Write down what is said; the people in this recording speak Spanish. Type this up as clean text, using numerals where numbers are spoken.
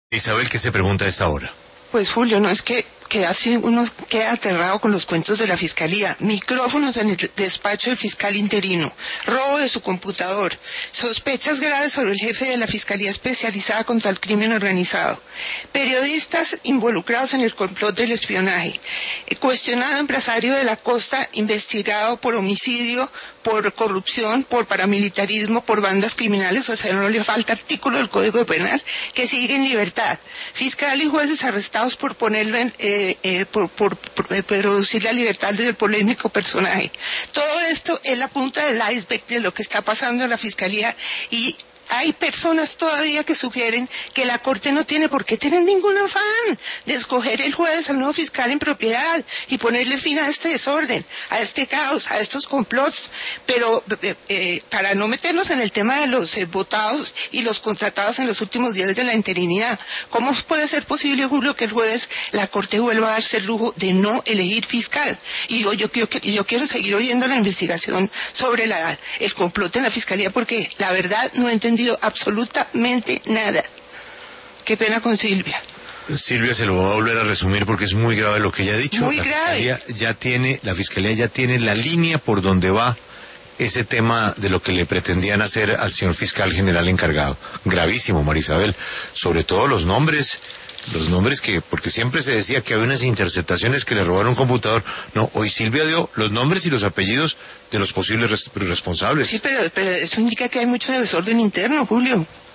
Isabel, ¿qué se pregunta a esta hora? Pues Julio, no es que así uno queda aterrado con los cuentos de la fiscalía. Micrófonos en el despacho del fiscal interino, robo de su computador, sospechas graves sobre el jefe de la Fiscalía Especializada contra el Crimen Organizado, periodistas involucrados en el complot del espionaje, cuestionado empresario de la costa investigado por homicidio, por corrupción, por paramilitarismo, por bandas criminales, o sea, no le falta artículo del Código Penal que sigue en libertad. Fiscal y jueces arrestados por ponerlo por producir la libertad del polémico personaje. Todo esto es la punta del iceberg de lo que está pasando en la Fiscalía y hay personas todavía que sugieren que la Corte no tiene por qué tener ningún afán de escoger el jueves al nuevo fiscal en propiedad y ponerle fin a este desorden, a este caos, a estos complots, pero para no meternos en el tema de los votados y los contratados en los últimos días de la interinidad, ¿cómo puede ser posible, Julio, que el jueves la Corte vuelva a darse el lujo de no elegir fiscal? Y yo quiero seguir oyendo la investigación sobre el complot en la Fiscalía porque la verdad no he entendido absolutamente nada. Qué pena con Silvia. Silvia se lo va a volver a resumir porque es muy grave lo que ella ha dicho. Muy grave. La Fiscalía ya tiene la línea por donde va ese tema de lo que le pretendían hacer al señor fiscal general encargado. Gravísimo, María Isabel. Sobre todo los nombres que, porque siempre se decía que había unas interceptaciones que le robaron un computador. No, hoy Silvia dio los nombres y los apellidos de los posibles responsables. Sí, pero eso indica que hay mucho desorden interno, Julio.